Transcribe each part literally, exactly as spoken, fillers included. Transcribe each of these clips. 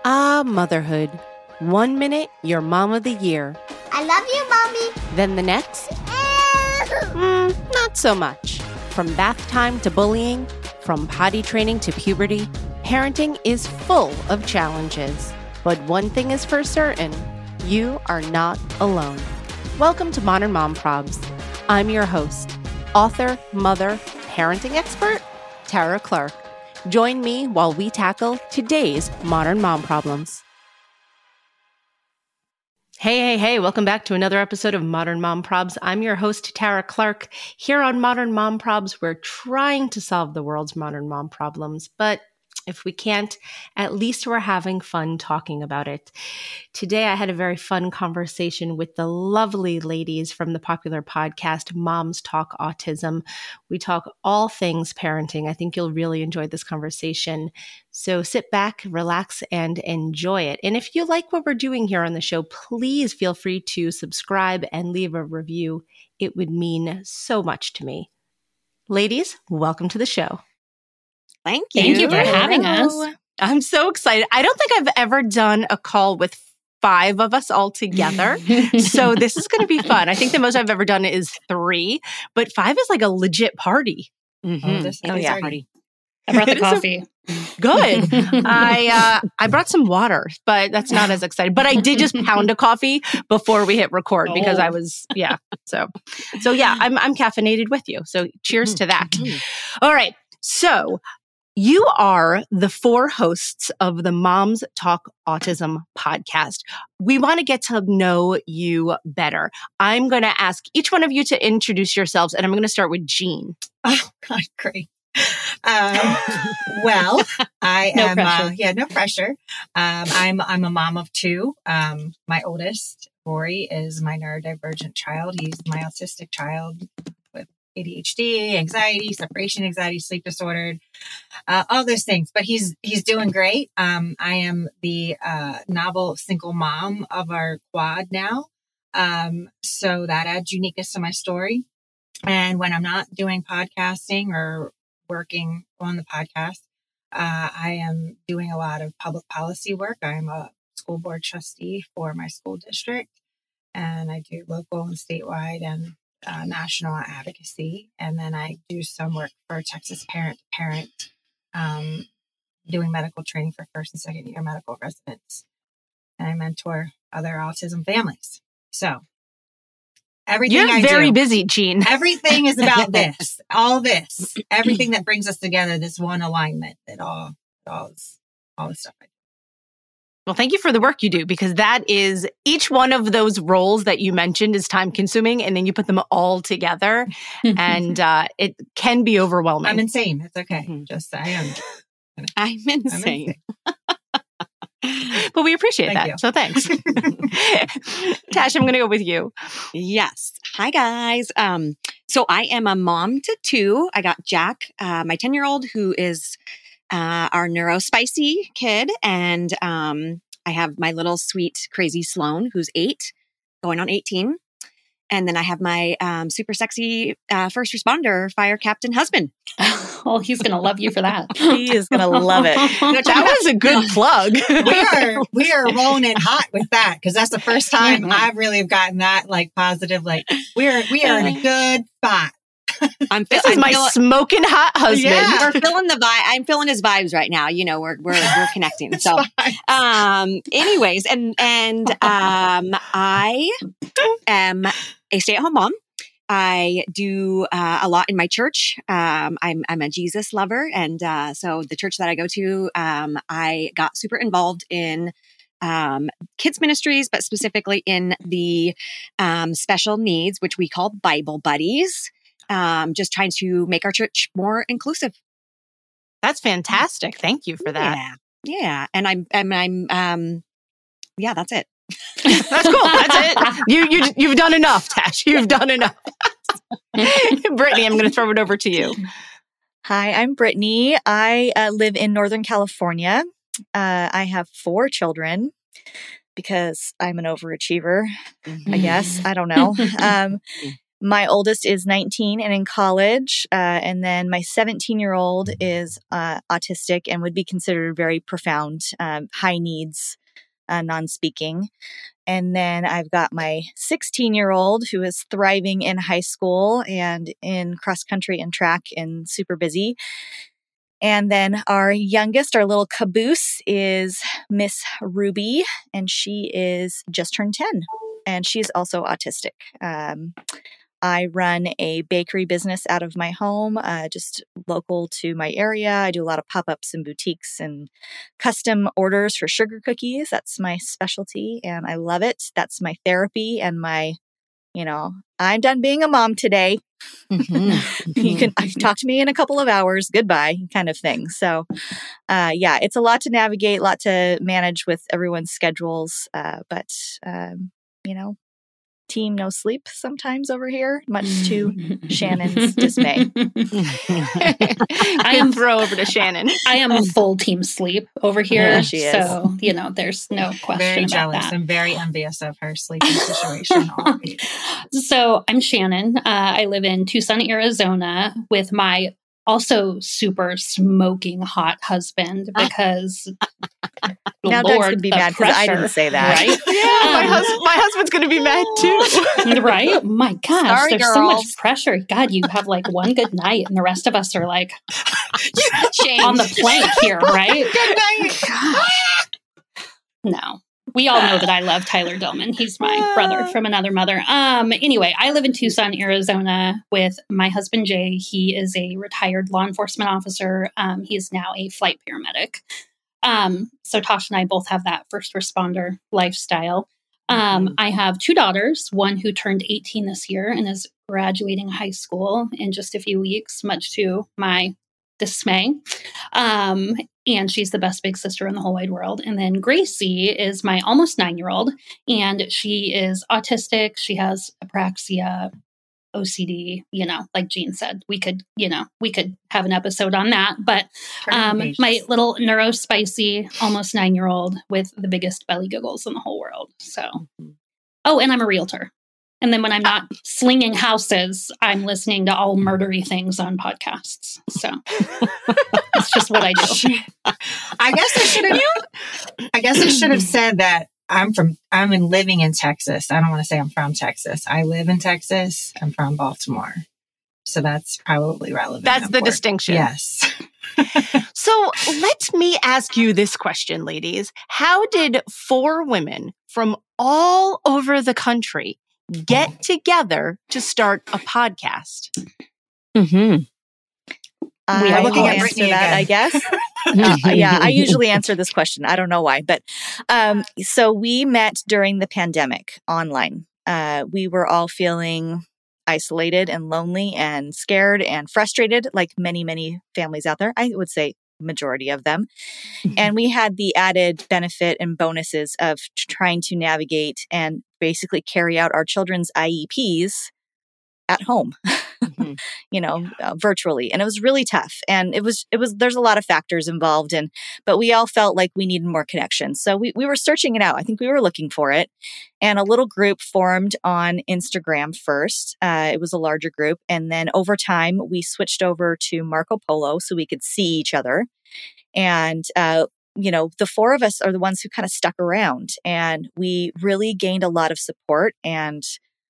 Ah, motherhood. One minute, you're mom of the year. I love you, Mommy. Then the next, mm, not so much. From bath time to bullying, from potty training to puberty, parenting is full of challenges. But one thing is for certain, you are not alone. Welcome to Modern Mom Probs. I'm your host, author, mother, parenting expert, Tara Clark. Join me while we tackle today's modern mom problems. Hey, hey, hey, welcome back to another episode of Modern Mom Probs. I'm your host, Tara Clark. Here on Modern Mom Probs, we're trying to solve the world's modern mom problems, but if we can't, at least we're having fun talking about it. Today, I had a very fun conversation with the lovely ladies from the popular podcast, Moms Talk Autism. We talk all things parenting. I think you'll really enjoy this conversation. So sit back, relax, and enjoy it. And if you like what we're doing here on the show, please feel free to subscribe and leave a review. It would mean so much to me. Ladies, welcome to the show. Thank you. Thank you for having us. I'm so excited. I don't think I've ever done a call with five of us all together. So this is going to be fun. I think the most I've ever done is three, but five is like a legit party. Mm-hmm. Oh, this oh is yeah. party. I brought the coffee. Good. I uh, I brought some water, but that's not as exciting. But I did just pound a coffee before we hit record because Oh. I was, yeah. So, so yeah, I'm I'm caffeinated with you. So cheers to that. All right. So you are the four hosts of the Moms Talk Autism podcast. We want to get to know you better. I'm going to ask each one of you to introduce yourselves, and I'm going to start with Jean. Oh, God, great. Um, well, I No am, pressure. uh, yeah, no pressure. Um, I'm, I'm a mom of two. Um, my oldest, Rory, is my neurodivergent child. He's my autistic child with A D H D, anxiety, separation anxiety, sleep disordered, uh, all those things. But he's he's doing great. Um, I am the uh, novel single mom of our quad now, um, so that adds uniqueness to my story. And when I'm not doing podcasting or working on the podcast, uh, I am doing a lot of public policy work. I'm a school board trustee for my school district, and I do local and statewide and uh, national advocacy. And then I do some work for Texas Parent to Parent, um, doing medical training for first and second year medical residents. And I mentor other autism families. So everything You're I very do, busy, Jean. everything is about this, all this, everything that brings us together, this one alignment that all, all, is, all the stuff I do. Well, thank you for the work you do, because that is, each one of those roles that you mentioned is time consuming, and then you put them all together and uh, it can be overwhelming. I'm insane. It's okay. Mhm. Just I am. I'm I'm insane. But we appreciate Thank that. you. So thanks. Tash, I'm going to go with you. Yes. Hi, guys. Um, so I am a mom to two. I got Jack, uh, my ten-year-old, who is uh, our neurospicy kid. And um, I have my little sweet, crazy Sloan, who's eight, going on eighteen. And then I have my um, super sexy uh, first responder, fire captain husband. Oh, he's going to love you for that. He is going to love it. That was a good plug. we are we are rolling in hot with that because that's the first time I really have gotten that like positive. Like we're we are in a good spot. I'm fe- This is I'm my feel- smoking hot husband. Yeah. We're feeling the vibe. I'm feeling his vibes right now. You know, we're we're we're connecting. It's So, fine. um, anyways, and and um, I am a stay-at-home mom. I do uh, a lot in my church. Um, I'm I'm a Jesus lover, and uh, so the church that I go to, um, I got super involved in um, kids ministries, but specifically in the um, special needs, which we call Bible buddies. Um, just trying to make our church more inclusive. That's fantastic. Thank you for that. Yeah, yeah, and I'm I'm I'm um, yeah, that's it. That's cool. That's it. You you you've done enough, Tash. You've done enough. Brittany, I'm going to throw it over to you. Hi, I'm Brittany. I uh, live in Northern California. Uh, I have four children because I'm an overachiever, I guess. I don't know. Um, My oldest is nineteen and in college. Uh, and then my seventeen-year-old is uh, autistic and would be considered very profound, um, high needs, uh, non-speaking. And then I've got my sixteen-year-old who is thriving in high school and in cross country and track and super busy. And then our youngest, our little caboose, is Miss Ruby, and she is just turned ten, and she's also autistic. Um, I run a bakery business out of my home, uh, just local to my area. I do a lot of pop-ups and boutiques and custom orders for sugar cookies. That's my specialty, and I love it. That's my therapy and my, you know, I'm done being a mom today. Mm-hmm. You can talk to me in a couple of hours. Goodbye, kind of thing. So, uh, yeah, it's a lot to navigate, a lot to manage with everyone's schedules. Uh, but, um, you know, team no sleep sometimes over here, much to Shannon's dismay. I am throw over to Shannon. I am full team sleep over here. Yeah, she is. So, you know, there's no question Very about jealous. that. I'm very envious of her sleeping situation. always. So I'm Shannon. Uh, I live in Tucson, Arizona with my also super smoking hot husband because now Lord, Doug's going to be mad because I didn't say that. Right? Yeah, my, Um, hus- my husband's going to be mad too. Right? My gosh, Sorry, there's so girls. much pressure. God, you have like one good night and the rest of us are like on the plank here, right? Good night. Gosh. No. We all know that I love Tyler Dillman. He's my brother from another mother. Um, anyway, I live in Tucson, Arizona with my husband, Jay. He is a retired law enforcement officer. Um, he is now a flight paramedic. Um, so Tosh and I both have that first responder lifestyle. Um, mm-hmm. I have two daughters, one who turned eighteen this year and is graduating high school in just a few weeks, much to my dismay. Um, and she's the best big sister in the whole wide world. And then Gracie is my almost nine-year-old, and she is autistic. She has apraxia, O C D, you know, like Jean said, we could, you know, we could have an episode on that. But um, my little neurospicy, almost nine-year-old with the biggest belly giggles in the whole world. So, oh, and I'm a realtor. And then when I'm not slinging houses, I'm listening to all murdery things on podcasts. So that's just what I do. I guess I should have. I guess I should have said that I'm from. I'm in living in Texas. I don't want to say I'm from Texas. I live in Texas. I'm from Baltimore, so that's probably relevant. That's the important. distinction. Yes. So let me ask you this question, ladies: how did four women from all over the country get together to start a podcast? Mm-hmm. Uh, We are looking I'll at answer Brittany that, again. I guess. uh, yeah, I usually answer this question. I don't know why, but um, so we met during the pandemic online. Uh, we were all feeling isolated and lonely and scared and frustrated, like many, many families out there. I would say majority of them. And we had the added benefit and bonuses of trying to navigate and basically carry out our children's I E Ps at home, mm-hmm. you know, uh, virtually. And it was really tough. And it was, it was, there's a lot of factors involved in, but we all felt like we needed more connection. So we, we were searching it out. I think we were looking for it. And a little group formed on Instagram first. Uh, it was a larger group. And then over time, we switched over to Marco Polo so we could see each other. And, uh, you know, the four of us are the ones who kind of stuck around, and we really gained a lot of support and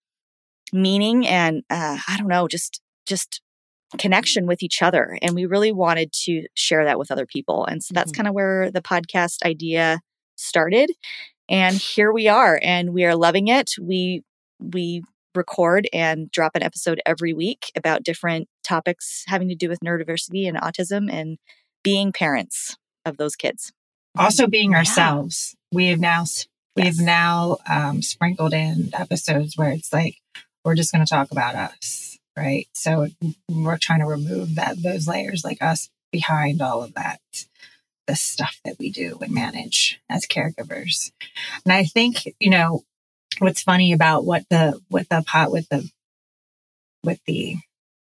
meaning and, uh, I don't know, just, just connection with each other. And we really wanted to share that with other people. And so that's mm-hmm. kind of where the podcast idea started. And here we are, and we are loving it. We, we record and drop an episode every week about different topics having to do with neurodiversity and autism and being parents of those kids. Also being ourselves. Yeah. We have now, we yes. have now um, sprinkled in episodes where it's like, we're just going to talk about us, right? So we're trying to remove that, those layers, like us behind all of that, the stuff that we do and manage as caregivers. And I think, you know, what's funny about what the, what the pot, with the, with the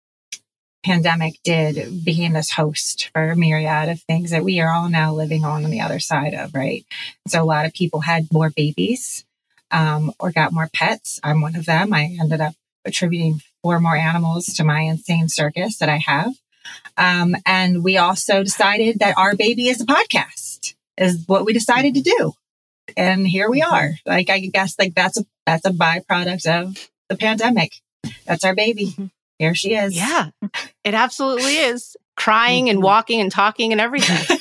pandemic did, became this host for a myriad of things that we are all now living on on the other side of, right? So a lot of people had more babies, um, or got more pets. I'm one of them. I ended up attributing four more animals to my insane circus that I have. Um, and we also decided that our baby is a podcast, is what we decided to do. And here we are. Like, I guess like that's a, that's a byproduct of the pandemic. That's our baby. Here she is. Yeah, it absolutely is. Crying and walking and talking and everything.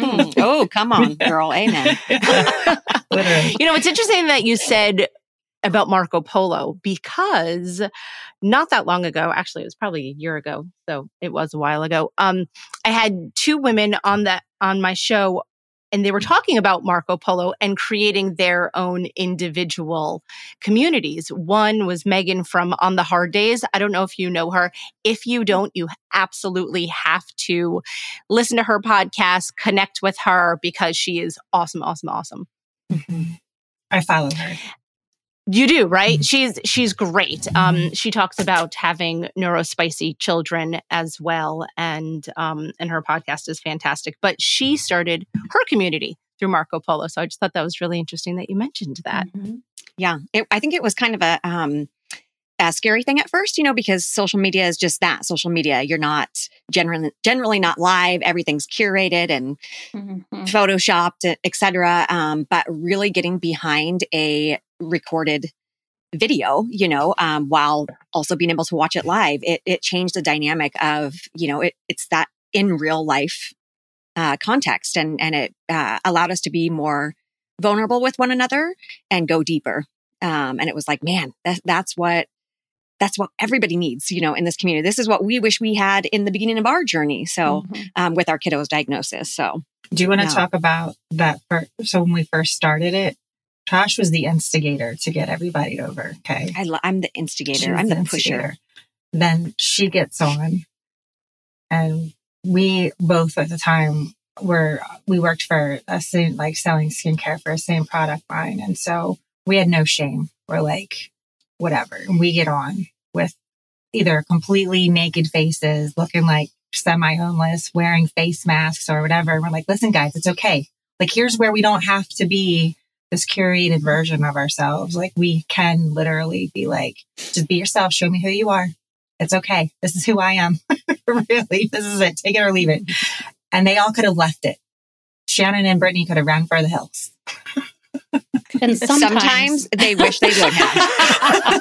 Oh, come on, girl. Amen. Literally. You know, it's interesting that you said about Marco Polo, because not that long ago, actually, it was probably a year ago, so it was a while ago. Um, I had two women on that on my show, and they were talking about Marco Polo and creating their own individual communities. One was Megan from On the Hard Days. I don't know if you know her. If you don't, you absolutely have to listen to her podcast, connect with her, because she is awesome, awesome, awesome. Mm-hmm. I follow her. You do, right? She's she's great. Um, she talks about having neurospicy children as well, and um, and her podcast is fantastic. But she started her community through Marco Polo, so I just thought that was really interesting that you mentioned that. Mm-hmm. Yeah, it, I think it was kind of a um, a scary thing at first, you know, because social media is just that. Social media, you're not generally generally not live. Everything's curated and mm-hmm. photoshopped, et cetera. Um, but really getting behind a recorded video, you know, um, while also being able to watch it live, it it changed the dynamic of, you know, it it's that in real life uh, context, and and it uh, allowed us to be more vulnerable with one another and go deeper. Um, and it was like, man, that, that's what that's what everybody needs, you know, in this community. This is what we wish we had in the beginning of our journey. So mm-hmm. um, with our kiddos' diagnosis. So, do you want to yeah. talk about that? For, so when we first started it, Tosh was the instigator to get everybody over. Okay. I lo- I'm the instigator. She's I'm the, the pusher. Then she gets on, and we both at the time were, we worked for a same, like selling skincare for a same product line. And so we had no shame. We're like, whatever. And we get on with either completely naked faces, looking like semi-homeless, wearing face masks or whatever. And we're like, listen, guys, it's okay. Like, here's where we don't have to be this curated version of ourselves. Like, we can literally be like, just be yourself. Show me who you are. It's okay. This is who I am. Really, this is it. Take it or leave it. And they all could have left it. Shannon and Brittany could have ran for the hills. And sometimes, sometimes they wish they would have.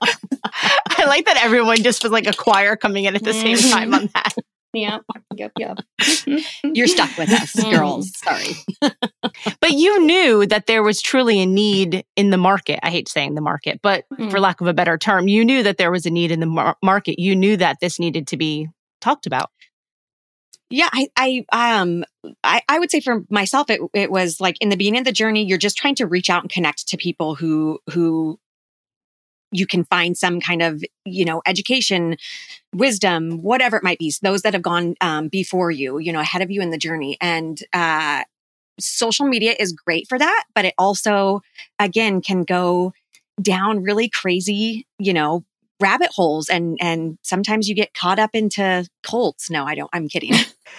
I like that everyone just was like a choir coming in at the same time on that. Yep, yep, yep. You're stuck with us, girls. Sorry. But you knew that there was truly a need in the market. I hate saying the market, but mm. for lack of a better term, you knew that there was a need in the mar- market. You knew that this needed to be talked about. Yeah, I, I, um, I, I would say for myself, it, it was like in the beginning of the journey, you're just trying to reach out and connect to people who, who you can find some kind of, you know, education, wisdom, whatever it might be. Those that have gone um, before you, you know, ahead of you in the journey. And uh, social media is great for that, but it also, again, can go down really crazy, you know, rabbit holes, and and sometimes you get caught up into cults. No, I don't. I'm kidding.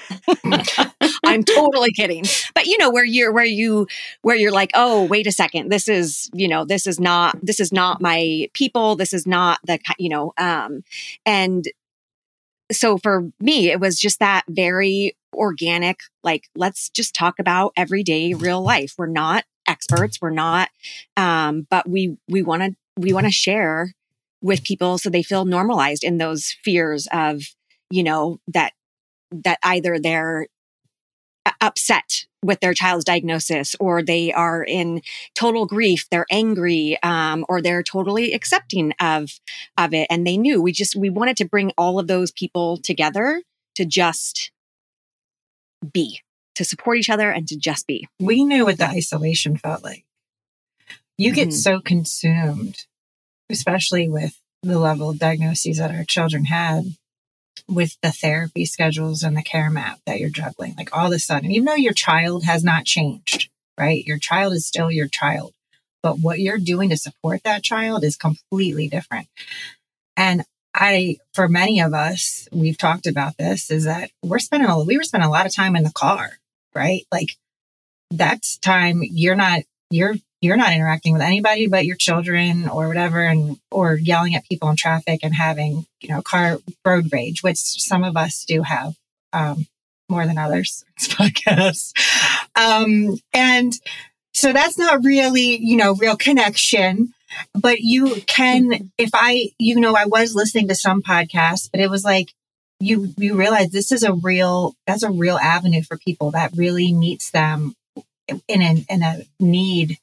I'm totally kidding. But you know, where you're where you where you're like, oh, wait a second. This is, you know, this is not this is not my people. This is not the, you know, um, and so for me, it was just that very organic, like, let's just talk about everyday real life. We're not experts. We're not, um, but we we want to we want to share with people so they feel normalized in those fears of, you know, that, that either they're upset with their child's diagnosis, or they are in total grief, they're angry, um, or they're totally accepting of, of it. And they knew we just, we wanted to bring all of those people together to just be, to support each other and to just be. We knew what the isolation felt like. You get mm-hmm. so consumed, especially with the level of diagnoses that our children had, with the therapy schedules and the care map that you're juggling. Like, all of a sudden, even though your child has not changed, right? Your child is still your child, but what you're doing to support that child is completely different. And I, for many of us, we've talked about this, is that we're spending a, we were spending a lot of time in the car, right? Like, that's time you're not, you're you're not interacting with anybody but your children or whatever, and or yelling at people in traffic and having, you know, car road rage, which some of us do have um, more than others. Podcasts, um, and so that's not really, you know, real connection. But you can, if I, you know, I was listening to some podcasts, but it was like you you realize this is a real, that's a real avenue for people that really meets them in a in a need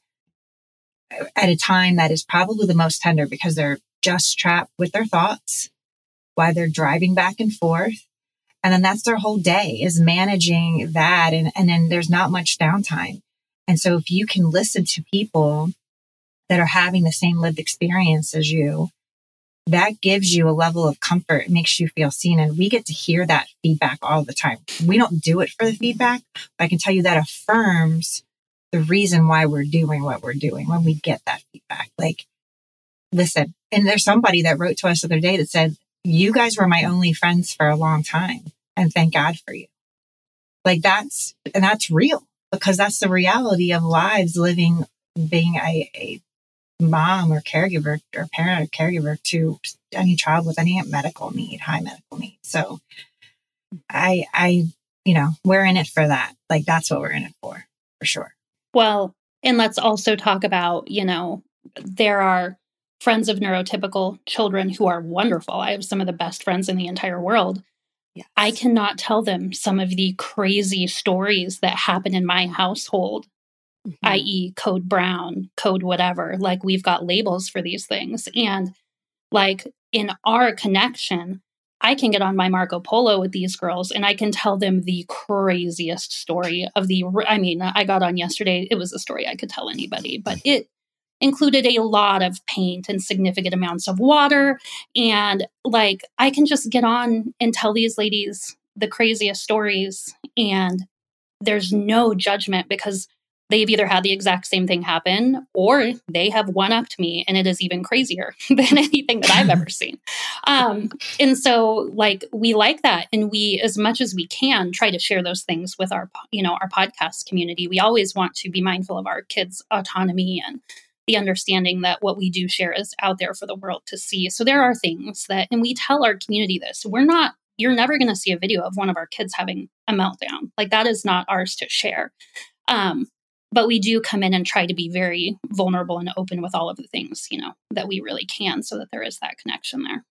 at a time that is probably the most tender, because they're just trapped with their thoughts while they're driving back and forth. And then that's their whole day, is managing that. And, and then there's not much downtime. And so if you can listen to people that are having the same lived experience as you, that gives you a level of comfort. It makes you feel seen. And we get to hear that feedback all the time. We don't do it for the feedback, but I can tell you that affirms the reason why we're doing what we're doing when we get that feedback. Like, listen, and there's somebody that wrote to us the other day that said, you guys were my only friends for a long time, and thank God for you. Like, that's, and that's real, because that's the reality of lives living, being a, a mom or caregiver or parent or caregiver to any child with any medical need, high medical need. So I, I, you know, we're in it for that. Like, that's what we're in it for, for sure. Well, and let's also talk about, you know, there are friends of neurotypical children who are wonderful. I have some of the best friends in the entire world. Yes. I cannot tell them some of the crazy stories that happen in my household, mm-hmm. that is code brown, code whatever. Like, we've got labels for these things. And like, in our connection, I can get on my Marco Polo with these girls and I can tell them the craziest story of the, I mean, I got on yesterday. It was a story I could tell anybody, but it included a lot of paint and significant amounts of water. And like, I can just get on and tell these ladies the craziest stories, and there's no judgment, because they've either had the exact same thing happen or they have one-upped me, and it is even crazier than anything that I've ever seen. Um, and so like, we like that. And we, as much as we can, try to share those things with our, you know, our podcast community. We always want to be mindful of our kids' autonomy and the understanding that what we do share is out there for the world to see. So there are things that, and we tell our community this, we're not, you're never going to see a video of one of our kids having a meltdown. Like, that is not ours to share. Um, But we do come in and try to be very vulnerable and open with all of the things, you know, that we really can, so that there is that connection there.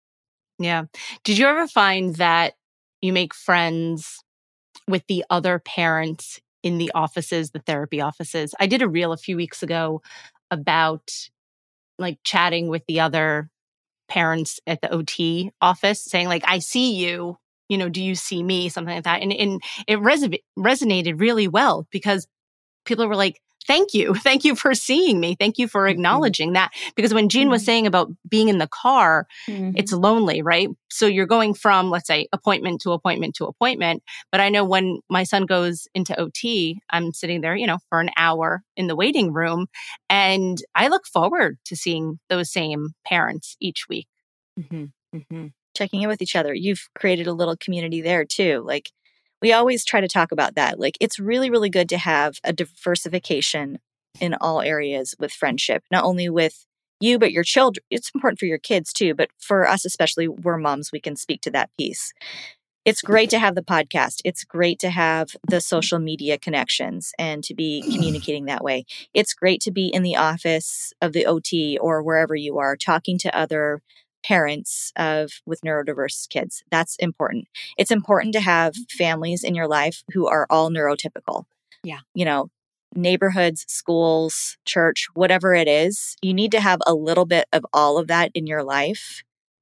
Yeah. Did you ever find that you make friends with the other parents in the offices, the therapy offices? I did a reel a few weeks ago about like chatting with the other parents at the O T office, saying like, I see you, you know, do you see me? Something like that. And, and it res- resonated really well, because people were like, thank you. Thank you for seeing me. Thank you for acknowledging mm-hmm. that. Because when Jean mm-hmm. was saying about being in the car, mm-hmm. it's lonely, right? So you're going from, let's say, appointment to appointment to appointment. But I know when my son goes into O T, I'm sitting there, you know, for an hour in the waiting room. And I look forward to seeing those same parents each week. Mm-hmm. Mm-hmm. Checking in with each other. You've created a little community there too. Like, we always try to talk about that. Like, it's really, really good to have a diversification in all areas with friendship, not only with you, but your children. It's important for your kids too, but for us, especially, we're moms, we can speak to that piece. It's great to have the podcast. It's great to have the social media connections and to be communicating that way. It's great to be in the office of the O T or wherever you are, talking to other parents of with neurodiverse kids. That's important. It's important to have families in your life who are all neurotypical. Yeah. You know, neighborhoods, schools, church, whatever it is, you need to have a little bit of all of that in your life,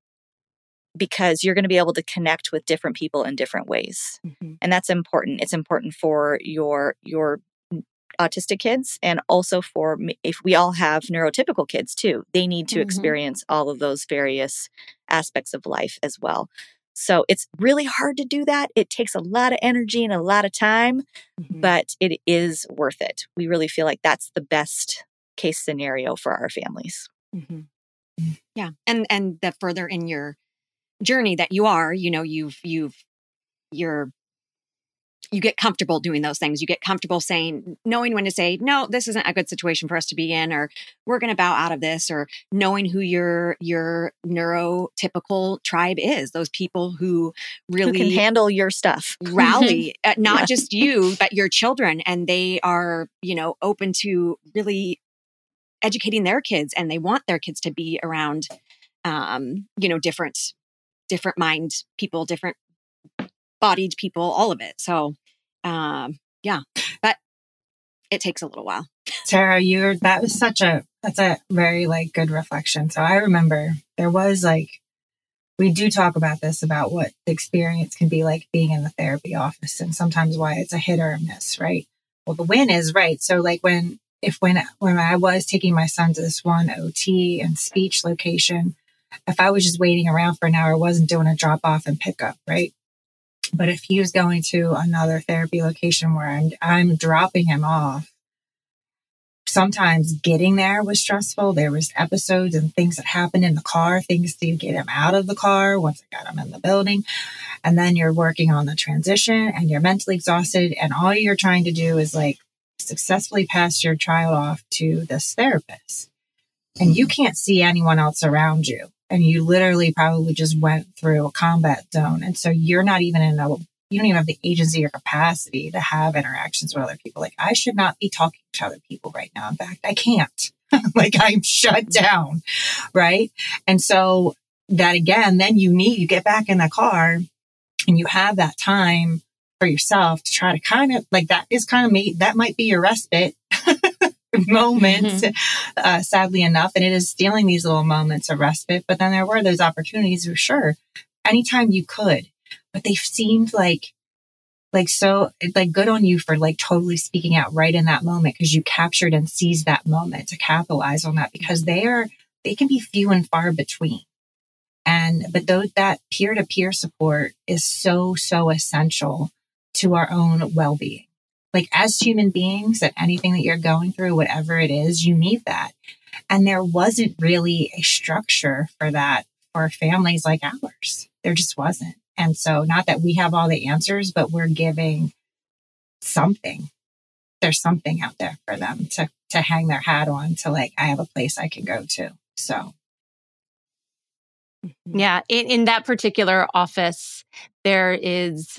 because you're going to be able to connect with different people in different ways. Mm-hmm. And that's important. It's important for your your autistic kids, and also for, if we all have neurotypical kids too, they need to mm-hmm. experience all of those various aspects of life as well. So it's really hard to do that. It takes a lot of energy and a lot of time, mm-hmm. but it is worth it. We really feel like that's the best case scenario for our families. Mm-hmm. Yeah. And, and the further in your journey that you are, you know, you've, you've, you're you get comfortable doing those things. You get comfortable saying, knowing when to say, no, this isn't a good situation for us to be in, or we're going to bow out of this, or knowing who your, your neurotypical tribe is, those people who really who can handle your stuff, rally, uh, not Yeah. just you, but your children. And they are, you know, open to really educating their kids, and they want their kids to be around, um, you know, different, different mind people, different bodied people, all of it. So, um, yeah, but it takes a little while. Tara, you're, that was such a, that's a very like good reflection. So I remember there was like, we do talk about this, about what the experience can be like being in the therapy office, and sometimes why it's a hit or a miss, right? Well, the win is, right. So like when, if when, when I was taking my son to this one O T and speech location, if I was just waiting around for an hour, I wasn't doing a drop off and pickup, right? But if he was going to another therapy location where I'm, I'm dropping him off, sometimes getting there was stressful. There was episodes and things that happened in the car, things to get him out of the car once I got him in the building. And then you're working on the transition and you're mentally exhausted. And all you're trying to do is like successfully pass your child off to this therapist. And you can't see anyone else around you. And you literally probably just went through a combat zone. And so you're not even in a, you don't even have the agency or capacity to have interactions with other people. Like, I should not be talking to other people right now. In fact, I can't. Like, I'm shut down. Right. And so that again, then you need, you get back in the car and you have that time for yourself to try to kind of like, that is kind of me. That might be your respite moments, mm-hmm. uh, sadly enough. And it is stealing these little moments of respite. But then there were those opportunities for sure, anytime you could, but they seemed like, like, so like good on you for like totally speaking out right in that moment, because you captured and seized that moment to capitalize on that, because they are, they can be few and far between. And, but those, that peer to peer support is so, so essential to our own well-being. Like, as human beings, that anything that you're going through, whatever it is, you need that. And there wasn't really a structure for that for families like ours. There just wasn't. And so, not that we have all the answers, but we're giving something. There's something out there for them to, to hang their hat on, to like, I have a place I can go to. So. Yeah. In, in that particular office, there is...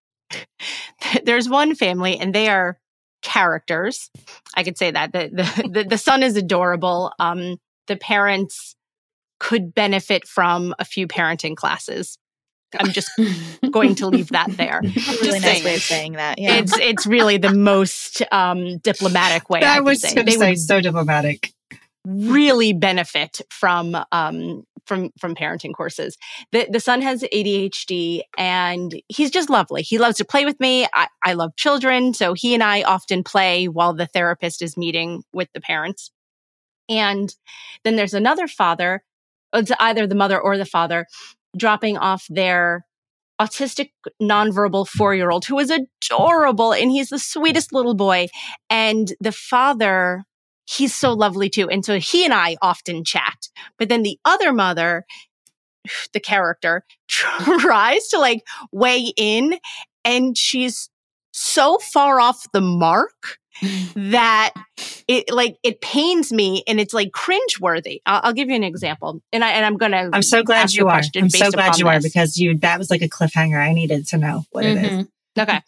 There's one family, and they are characters. I could say that the the the, the son is adorable. Um, the parents could benefit from a few parenting classes. I'm just going to leave that there. That's a really nice way of saying that. Yeah, it's it's really the most um, diplomatic way. I, I was going to say, so diplomatic. Really benefit from um from from parenting courses. The the son has A D H D, and he's just lovely. He loves to play with me. I, I love children, so he and I often play while the therapist is meeting with the parents. And then there's another father, it's either the mother or the father, dropping off their autistic nonverbal four-year-old who is adorable, and he's the sweetest little boy. And the father, he's so lovely too. And so he and I often chat. But then the other mother, the character, tries to like weigh in, and she's so far off the mark that it like it pains me, and it's like cringeworthy. I'll, I'll give you an example, and I and I'm gonna. I'm so glad you are. I'm so glad you this. are because you that was like a cliffhanger. I needed to know what mm-hmm. it is. Okay.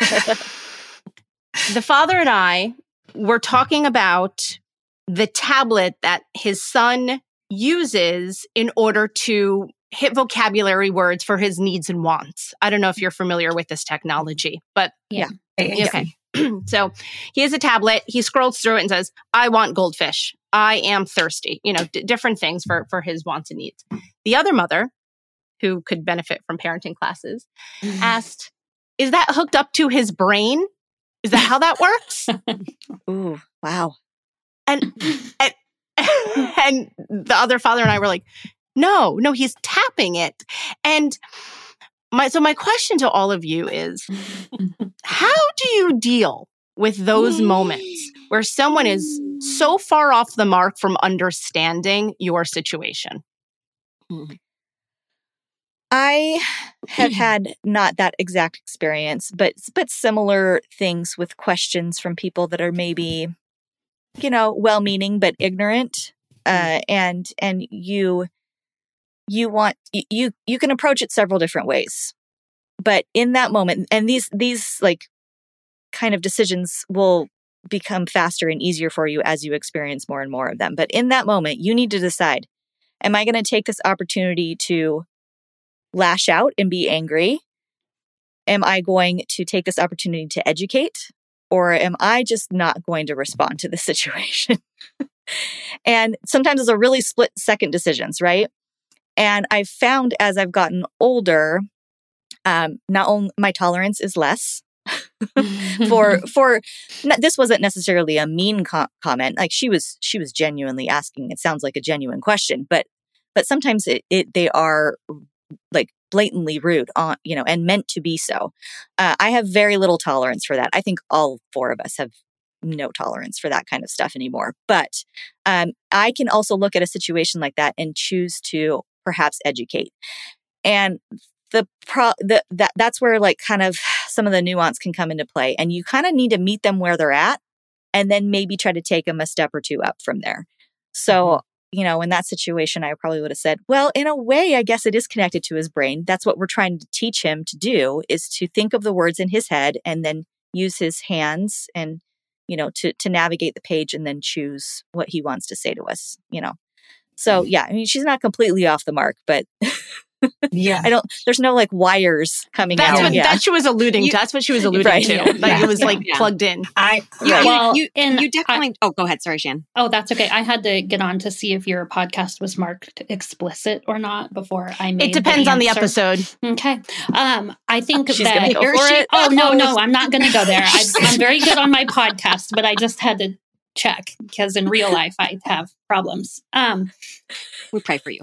The father and I were talking about the tablet that his son uses in order to hit vocabulary words for his needs and wants. I don't know if you're familiar with this technology, but yeah. yeah. Okay. So he has a tablet. He scrolls through it and says, I want goldfish. I am thirsty. You know, d- different things for, for his wants and needs. The other mother, who could benefit from parenting classes, asked, is that hooked up to his brain? Is that how that works? Ooh, wow. And, and and the other father and I were like, no, no, he's tapping it. And my so my question to all of you is, how do you deal with those moments where someone is so far off the mark from understanding your situation? I have had not that exact experience, but but similar things with questions from people that are maybe, you know, well-meaning but ignorant, uh, and and you you want you you can approach it several different ways, but in that moment, and these these like kind of decisions will become faster and easier for you as you experience more and more of them. But in that moment, you need to decide: am I going to take this opportunity to lash out and be angry? Am I going to take this opportunity to educate? Or am I just not going to respond to the situation? And sometimes it's a really split second decisions, right? And I've found as I've gotten older, um, not only my tolerance is less for, for this wasn't necessarily a mean co- comment. Like she was, she was genuinely asking. It sounds like a genuine question, but, but sometimes it, it they are like blatantly rude on, you know, and meant to be so. Uh, I have very little tolerance for that. I think all four of us have no tolerance for that kind of stuff anymore. But um, I can also look at a situation like that and choose to perhaps educate. And the pro the, that that's where like kind of some of the nuance can come into play. And you kind of need to meet them where they're at and then maybe try to take them a step or two up from there. So, mm-hmm. you know, in that situation, I probably would have said, well, in a way, I guess it is connected to his brain. That's what we're trying to teach him to do, is to think of the words in his head and then use his hands and, you know, to, to navigate the page and then choose what he wants to say to us, you know. So, yeah, I mean, she's not completely off the mark, but yeah, I don't, there's no like wires coming that's out. What, yeah. That she was alluding you, to. That's what she was alluding right, to. Yeah, like yeah, it was yeah, like yeah. plugged in. I, you, right. well, you, and you definitely, I, oh, go ahead. Sorry, Shan. Oh, that's okay. I had to get on to see if your podcast was marked explicit or not before I made it depends the on the answer. episode. Okay. Um, I think She's that. Gonna go for it. Oh, no, no, I'm not going to go there. I, I'm very good on my podcast, but I just had to check because in real life I have problems. Um, we pray for you.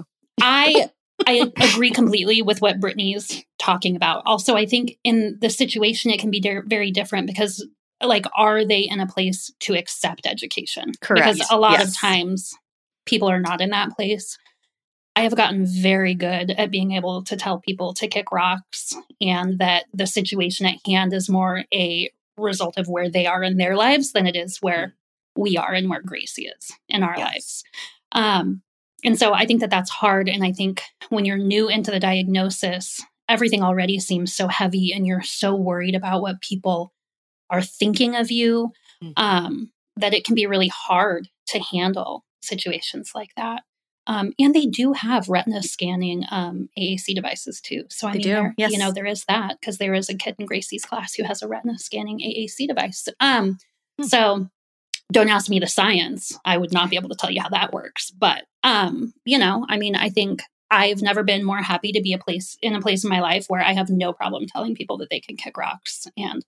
I I agree completely with what Brittany's talking about. Also, I think in the situation, it can be de- very different because, like, are they in a place to accept education? Correct. Because a lot yes. of times people are not in that place. I have gotten very good at being able to tell people to kick rocks and that the situation at hand is more a result of where they are in their lives than it is where we are and where Gracie is in our yes. lives. Um, And so I think that that's hard. And I think when you're new into the diagnosis, everything already seems so heavy and you're so worried about what people are thinking of you, mm-hmm. um, that it can be really hard to handle situations like that. Um, and they do have retina scanning um, A A C devices too. So I they mean, do. there, Yes. you know, there is that because there is a kid in Gracie's class who has a retina scanning A A C device. Um, mm-hmm. So don't ask me the science. I would not be able to tell you how that works. But, um, you know, I mean, I think I've never been more happy to be a place in a place in my life where I have no problem telling people that they can kick rocks. And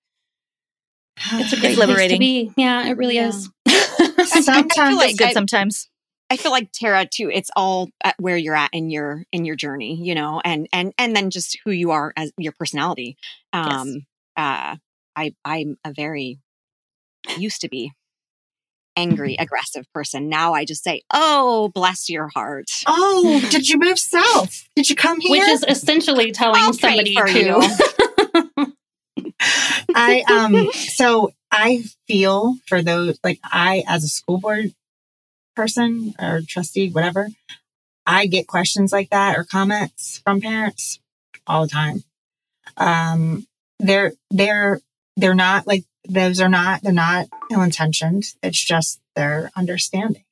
it's a great it's liberating. place to be. Yeah, it really yeah. is. Sometimes like it's good. I, sometimes I feel like Tara too. It's all at where you're at in your in your journey, you know, and and and then just who you are as your personality. Um, yes. uh, I I'm a very used to be. angry, aggressive person. Now I just say, oh, bless your heart. Oh, did you move south? Did you come here? Which is essentially telling I'll somebody pray for to. You. I, um, so I feel for those, like I, as a school board person or trustee, whatever, I get questions like that or comments from parents all the time. Um, they're, they're, they're not like, those are not, they're not ill-intentioned. It's just their understanding.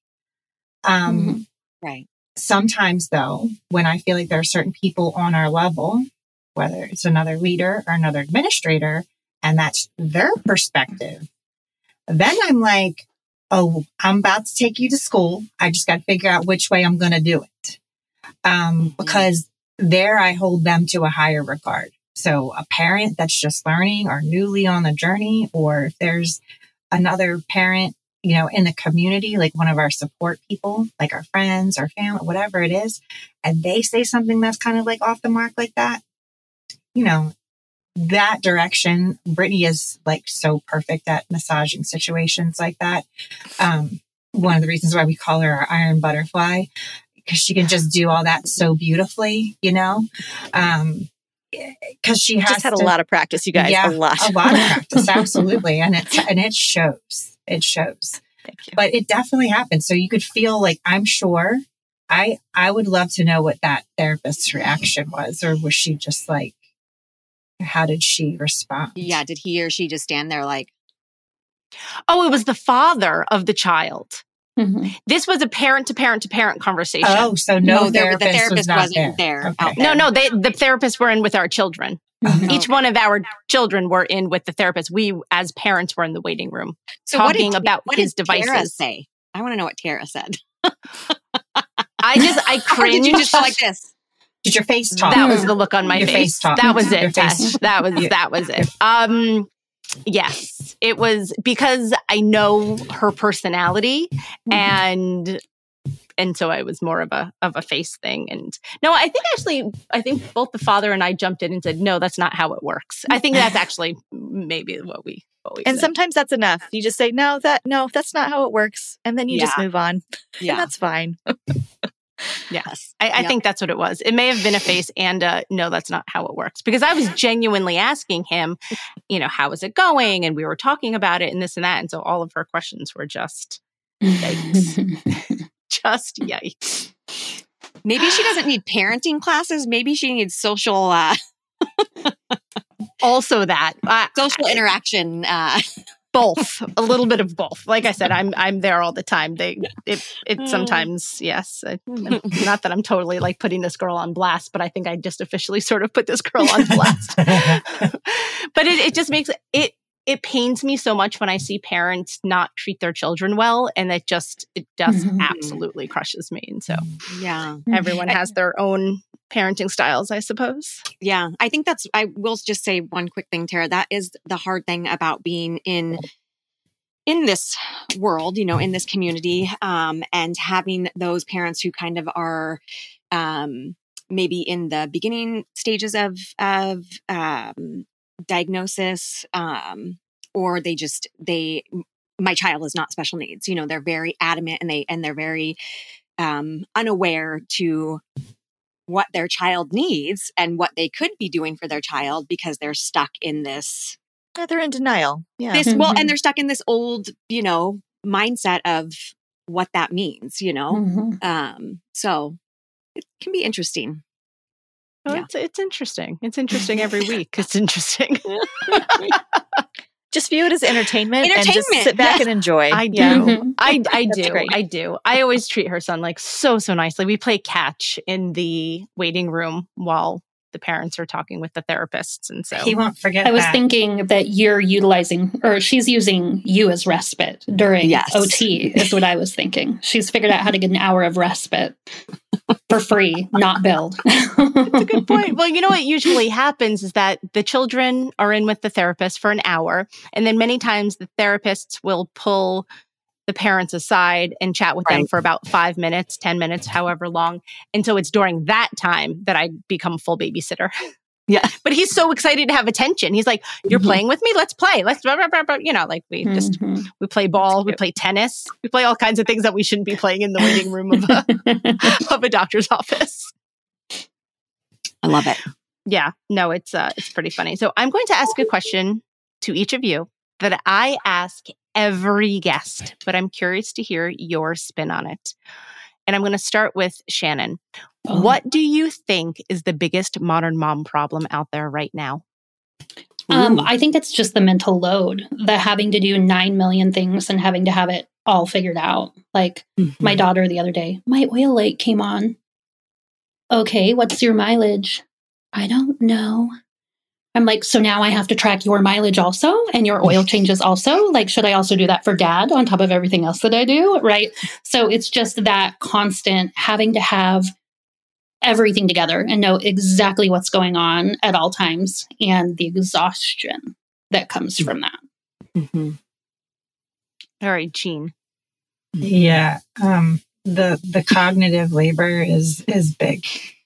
Um, mm-hmm. Right. Sometimes though, when I feel like there are certain people on our level, whether it's another leader or another administrator, and that's their perspective, then I'm like, oh, I'm about to take you to school. I just got to figure out which way I'm going to do it. Um, mm-hmm. Because there I hold them to a higher regard. So a parent that's just learning or newly on the journey, or if there's another parent, you know, in the community, like one of our support people, like our friends or family, whatever it is, and they say something that's kind of like off the mark like that, you know, that direction. Brittany is like so perfect at massaging situations like that. Um, one of the reasons why we call her our iron butterfly, because she can just do all that so beautifully, you know? Um, because she has just had to, a lot of practice, you guys. yeah, a lot, a lot of practice, absolutely, and it and it shows. It shows. Thank you. But it definitely happened. So you could feel like, I'm sure. I I would love to know what that therapist's reaction was, or was she just like, how did she respond? Yeah, did he or she just stand there like? Oh, it was the father of the child. Mm-hmm. This was a parent to parent to parent conversation. Oh, so no, No, there- therapist, the therapist was not wasn't there. there. Okay. Okay. No, no, they the therapists were in with our children. Mhm. Each one of our children were in with the therapist. We, as parents, were in the waiting room So what talking did, about what his did Tara devices. say? I want to know what Tara said. I just, I Or cringed. did you just go like this? Did your face talk? That was the look on my Your face. face talk. That was Your it, face- Tesh. That was Yeah. that was it. Um, yes, it was because I know her personality, and and so I was more of a of a face thing. And no, I think actually, I think both the father and I jumped in and said, "No, that's not how it works." I think that's actually maybe what we what we And said. sometimes that's enough. You just say, no, that no, that's not how it works. And then you just Yeah. move on. Yeah. And that's fine. Yes, I, I Yep. think that's what it was. It may have been a face and a, no, that's not how it works. Because I was genuinely asking him, you know, how is it going? And we were talking about it and this and that. And so all of her questions were just, yikes. just yikes. Maybe she doesn't need parenting classes. Maybe she needs social uh, Also that. Uh, social interaction. Uh, both. A little bit of both. Like I said, I'm I'm there all the time. They it it Mm. sometimes, yes. I, not that I'm totally like putting this girl on blast, but I think I just officially sort of put this girl on blast. But it, it just makes it it pains me so much when I see parents not treat their children well, and it just it just Mhm. absolutely crushes me. And so yeah. everyone has their own parenting styles, I suppose. Yeah, I think that's, I will just say one quick thing, Tara. That is the hard thing about being in in this world, you know, in this community, um, and having those parents who kind of are um, maybe in the beginning stages of of um, diagnosis, um, or they just they my child is not special needs. You know, they're very adamant and they and they're very um, unaware to what their child needs and what they could be doing for their child because they're stuck in this, Yeah, they're in denial. Yeah. this, well, Mhm. and they're stuck in this old, you know, mindset of what that means, you know? Mhm. Um, so it can be interesting. Oh, Yeah. it's it's interesting. It's interesting every week. It's interesting. Just view it as entertainment, and just Entertainment, sit back yeah. and enjoy. I do. Yeah. Mhm. I, I That's do. great. I do. I always treat her son like so, so nicely. We play catch in the waiting room while the parents are talking with the therapists. And so He won't forget I was that. thinking that you're utilizing, or she's using you as respite during Yes. O T, is what I was thinking. She's figured out how to get an hour of respite for free, not billed. That's a good point. Well, you know what usually happens is that the children are in with the therapist for an hour. And then many times the therapists will pull the parents aside and chat with them Right. for about five minutes, ten minutes, however long. And so it's during that time that I become full babysitter. Yeah. But he's so excited to have attention. He's like, you're Mhm. playing with me? Let's play. Let's, blah, blah, blah, blah. You know, like we just, Mhm. we play ball, we cute. play tennis, we play all kinds of things that we shouldn't be playing in the waiting room of a, of a doctor's office. I love it. Yeah, no, it's uh, it's pretty funny. So I'm going to ask a question to each of you that I ask every guest, but I'm curious to hear your spin on it. And I'm going to start with Shannon. Oh. What do you think is the biggest modern mom problem out there right now? Um, Ooh. I think it's just the mental load, the having to do nine million things and having to have it all figured out. Like my Mhm. daughter the other day, my oil light came on. Okay, what's your mileage? I don't know. I'm like, so now I have to track your mileage also and your oil changes also. Like, should I also do that for dad on top of everything else that I do? Right. So it's just that constant having to have everything together and know exactly what's going on at all times and the exhaustion that comes from that. Mhm. All right, Jean. Yeah. Um, the the cognitive labor is is big.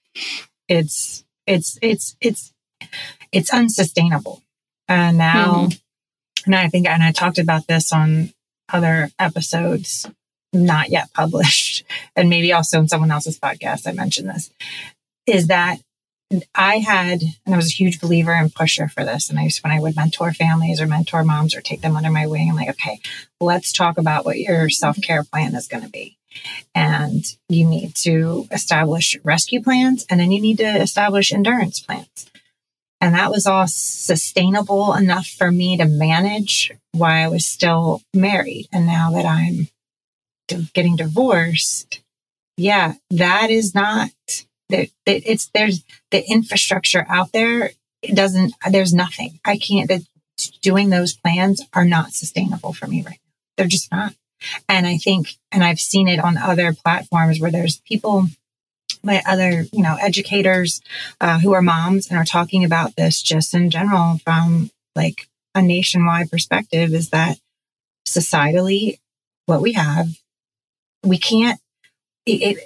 It's it's it's it's it's unsustainable. And now, and I think, and I talked about this on other episodes, not yet published, and maybe also in someone else's podcast, I mentioned this, is that I had, and I was a huge believer and pusher for this. And I used to, when I would mentor families or mentor moms or take them under my wing, I'm like, okay, let's talk about what your self-care plan is going to be. And you need to establish rescue plans, and then you need to establish endurance plans. And that was all sustainable enough for me to manage while I was still married. And now that I'm getting divorced, yeah, that is not, it's, there's the infrastructure out there. It doesn't, there's nothing. I can't, the, doing those plans are not sustainable for me right now. They're just not. And I think, and I've seen it on other platforms where there's people, my other, you know, educators uh, who are moms and are talking about this just in general from like a nationwide perspective, is that societally, what we have, we can't, it,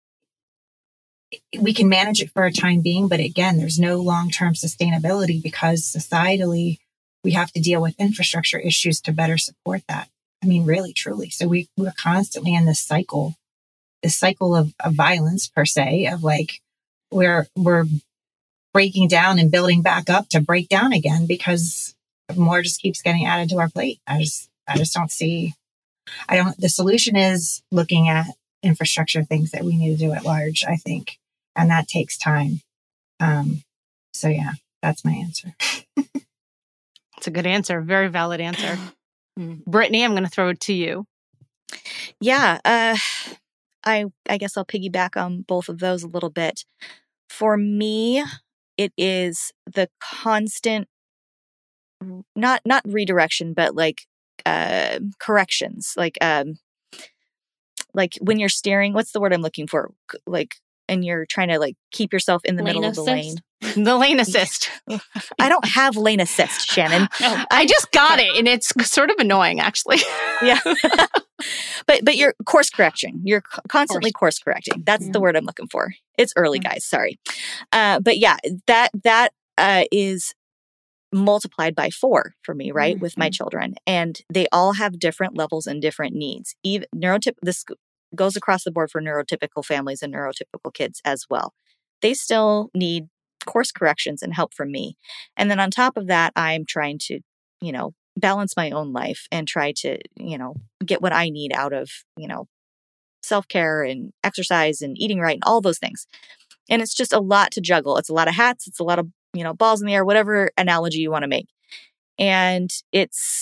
it we can manage it for a time being, but again, there's no long-term sustainability because societally we have to deal with infrastructure issues to better support that. I mean, really, truly. So we, we're constantly in this cycle, this cycle of, of violence per se, of like, we're, we're breaking down and building back up to break down again because more just keeps getting added to our plate. I just, I just don't see, I don't, the solution is looking at infrastructure things that we need to do at large, I think. And that takes time. Um, so yeah, that's my answer. It's a good answer. Very valid answer. Brittany, I'm going to throw it to you. Yeah, uh, I I guess I'll piggyback on both of those a little bit. For me, it is the constant, not not redirection, but like uh, corrections. Like um, like when you're steering, what's the word I'm looking for? Like, and you're trying to like keep yourself in the Lane middle of the lane. The lane assist. I don't have lane assist, Shannon. No, I just got it, and it's sort of annoying, actually. Yeah, but but you're course correcting. You're constantly course, course correcting. That's yeah. the word I'm looking for. It's early, guys. Sorry, uh, but yeah, that that uh, is multiplied by four for me, right, mm-hmm. with my children, and they all have different levels and different needs. Even neurotyp. This goes across the board for neurotypical families and neurotypical kids as well. They still need course corrections and help from me. And then on top of that, I'm trying to, you know, balance my own life and try to, you know, get what I need out of, you know, self-care and exercise and eating right and all those things. And it's just a lot to juggle. It's a lot of hats. It's a lot of, you know, balls in the air, whatever analogy you want to make. And it's,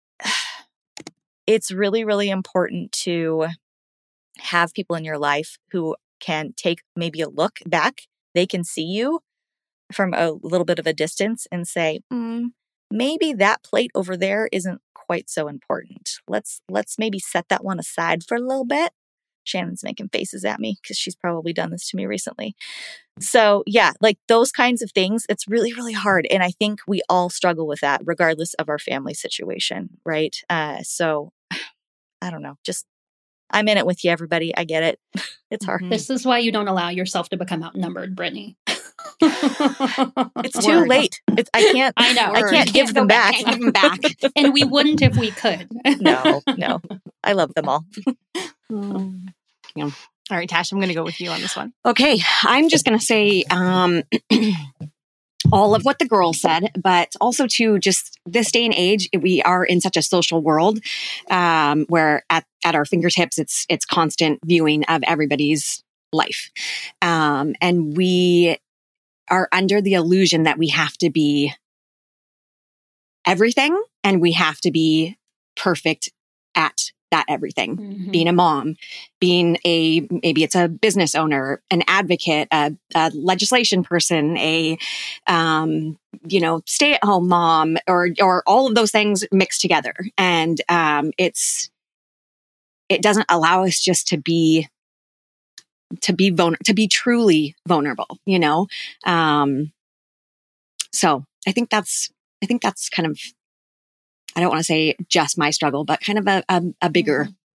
it's really, really important to have people in your life who can take maybe a look back. They can see you from a little bit of a distance and say, mm, maybe that plate over there isn't quite so important. Let's let's maybe set that one aside for a little bit. Shannon's making faces at me because she's probably done this to me recently. So yeah, like those kinds of things, it's really, really hard. And I think we all struggle with that regardless of our family situation, right? Uh, so I don't know, just I'm in it with you, everybody. I get it. It's hard. This is why you don't allow yourself to become outnumbered, Brittany. It's too Word. late. It's, I can't. I know. I can't give them back. back. Give them back. And we wouldn't if we could. No, no. I love them all. um, yeah. All right, Tash, I'm going to go with you on this one. Okay, I'm just going to say um, all of what the girls said, but also to just this day and age, we are in such a social world um, where at, at our fingertips, it's it's constant viewing of everybody's life, um, and we are under the illusion that we have to be everything and we have to be perfect at that everything. Mm-hmm. Being a mom, being a, maybe it's a business owner, an advocate, a, a legislation person, a, um, you know, stay at home mom, or, or all of those things mixed together. And, um, it's, it doesn't allow us just to be to be vulnerable, to be truly vulnerable, you know? Um, so I think that's, I think that's kind of, I don't want to say just my struggle, but kind of a, a, a bigger,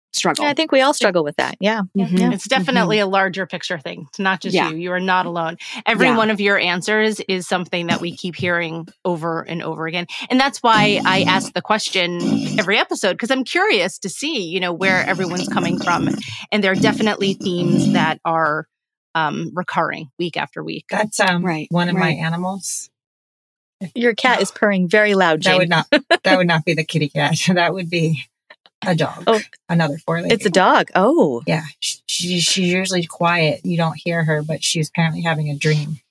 struggle. Yeah, I think we all struggle with that. Yeah. Mhm. Yeah. It's definitely mm-hmm. a larger picture thing. It's not just Yeah. you. You are not alone. Every Yeah. one of your answers is something that we keep hearing over and over again. And that's why I ask the question every episode, because I'm curious to see, you know, where everyone's coming from. And there are definitely themes that are um, recurring week after week. That's um, Right. one of Right. my animals. Your cat is purring very loud, Jane. That would not that would not be the kitty cat. That would be a dog. Oh. Another four-legged. It's a dog. Oh. Yeah. She, she's usually quiet. You don't hear her, but she's apparently having a dream.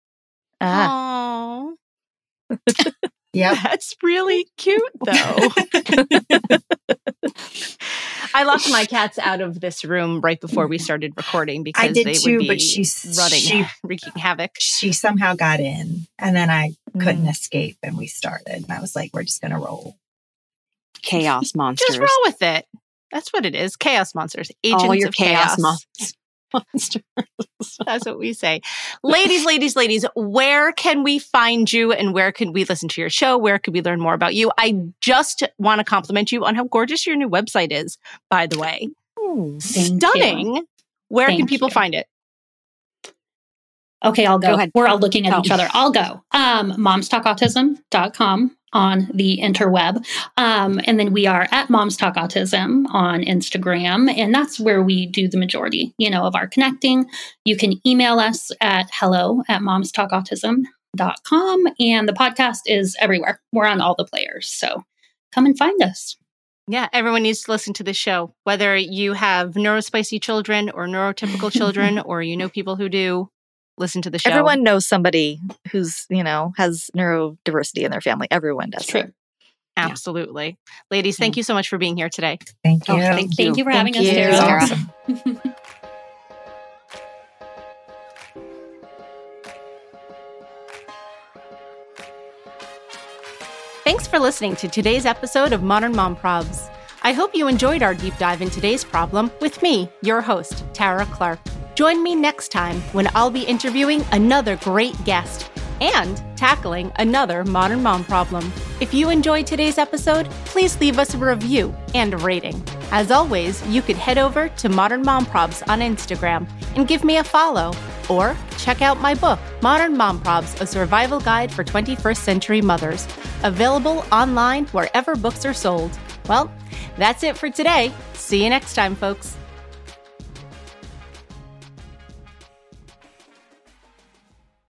Ah. Aww. Yep. That's really cute, though. I locked my cats out of this room right before we started recording because I did they too, would be but she's running, she, wreaking havoc. she somehow got in, and then I couldn't Mm. escape, and we started. And I was like, "We're just gonna roll." Chaos monsters. Just roll with it. That's what it is. Chaos monsters. Agents All your of chaos, chaos. monsters. That's what we say. Ladies, ladies, ladies, where can we find you and where can we listen to your show? Where can we learn more about you? I just want to compliment you on how gorgeous your new website is, by the way. Thank Stunning. you. Where Thank can people you. find it? Okay, I'll go. Go ahead. We're all looking at Oh. each other. I'll go. Um, moms talk autism dot com on the interweb. Um, and then we are at Moms Talk Autism on Instagram. And that's where we do the majority, you know, of our connecting. You can email us at hello at moms talk autism dot com. And the podcast is everywhere. We're on all the players. So come and find us. Yeah, everyone needs to listen to this show, whether you have neurospicy children or neurotypical children, or you know people who do. Listen to the show. Everyone knows somebody who's, you know, has neurodiversity in their family. Everyone does. It's true. Absolutely. Ladies, thank you so much for being here today. Thank you. Oh, thank you. Thank you for having Thank us, you. Tara. Awesome. Thanks for listening to today's episode of Modern Mom Probs. I hope you enjoyed our deep dive in today's problem with me, your host, Tara Clark. Join me next time when I'll be interviewing another great guest and tackling another modern mom problem. If you enjoyed today's episode, please leave us a review and a rating. As always, you could head over to Modern Mom Probs on Instagram and give me a follow, or check out my book, Modern Mom Probs, A Survival Guide for twenty-first Century Mothers, available online wherever books are sold. Well, that's it for today. See you next time, folks.